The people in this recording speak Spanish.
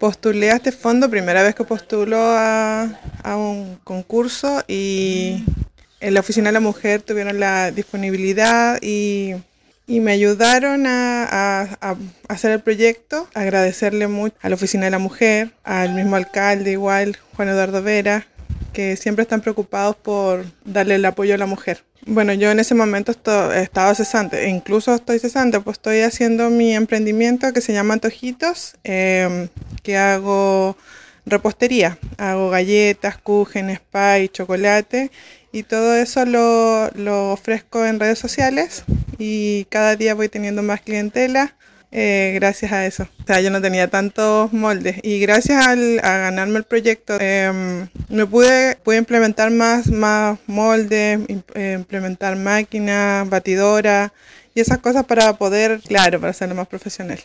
Postulé a este fondo, primera vez que postulo a un concurso y en la oficina de la mujer tuvieron la disponibilidad y me ayudaron a hacer el proyecto. Agradecerle mucho a la oficina de la mujer, al mismo alcalde igual, Juan Eduardo Vera, que siempre están preocupados por darle el apoyo a la mujer. Bueno, yo en ese momento estaba cesante, e incluso estoy cesante, pues estoy haciendo mi emprendimiento que se llama Antojitos, que hago repostería, hago galletas, cúgenes, pie, chocolate y todo eso lo ofrezco en redes sociales y cada día voy teniendo más clientela gracias a eso. O sea, yo no tenía tantos moldes y gracias a ganarme el proyecto pude implementar más moldes, implementar máquinas, batidoras y esas cosas para poder, claro, para hacerlo más profesional.